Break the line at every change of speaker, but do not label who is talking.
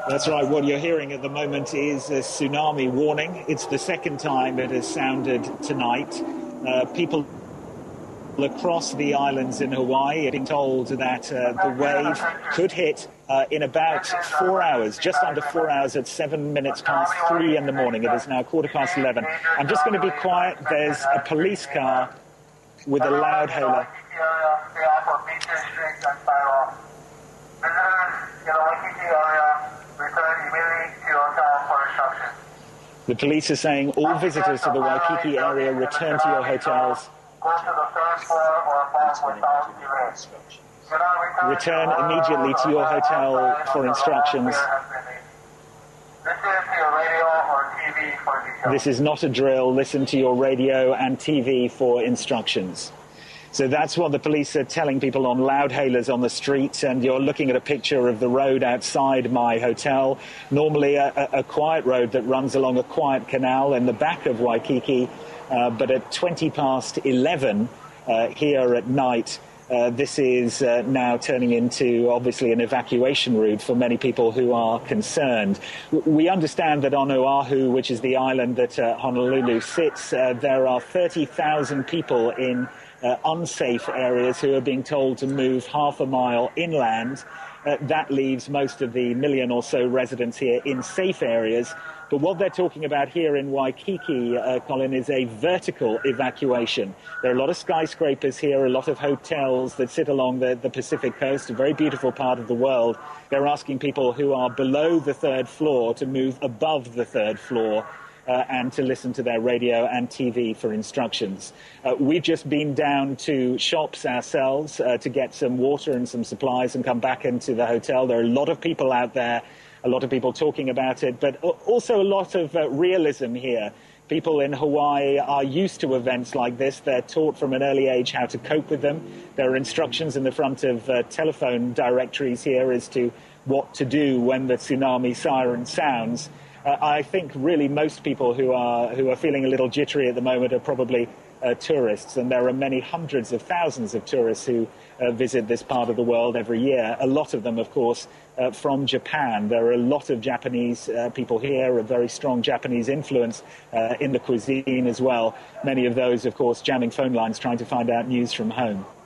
That's right. What you're hearing at the moment is a tsunami warning. It's the second time it has sounded tonight. People across the islands in Hawaii are being told that the wave could hit in about 4 hours, just under 4 hours at 7 minutes past 3 in the morning. It is now 11:15. I'm just going to be quiet. There's a police car with a loud hailer. The police are saying all visitors to the Waikiki area return to your hotels. Return immediately to your hotel for instructions. This is not a drill. Listen to your radio and TV for instructions. So that's what the police are telling people on loudhailers on the street, and you're looking at a picture of the road outside my hotel. Normally a quiet road that runs along a quiet canal in the back of Waikiki, but at 11:20 here at night, this is now turning into, obviously, an evacuation route for many people who are concerned. We understand that on Oahu, which is the island that Honolulu sits, there are 30,000 people in unsafe areas who are being told to move half a mile inland. That leaves most of the million or so residents here in safe areas. But what they're talking about here in Waikiki, Colin, is a vertical evacuation. There are a lot of skyscrapers here, a lot of hotels that sit along the Pacific coast, a very beautiful part of the world. They're asking people who are below the third floor to move above the third floor and to listen to their radio and TV for instructions. We've just been down to shops ourselves to get some water and some supplies and come back into the hotel. There are a lot of people out there, a lot of people talking about it, but also a lot of realism here. People in Hawaii are used to events like this. They're taught from an early age how to cope with them. There are instructions in the front of telephone directories here as to what to do when the tsunami siren sounds. I think really most people who are feeling a little jittery at the moment are probably tourists, and there are many hundreds of thousands of tourists who visit this part of the world every year. A lot of them, of course, from Japan. There are a lot of Japanese people here, a very strong Japanese influence in the cuisine as well. Many of those, of course, jamming phone lines trying to find out news from home.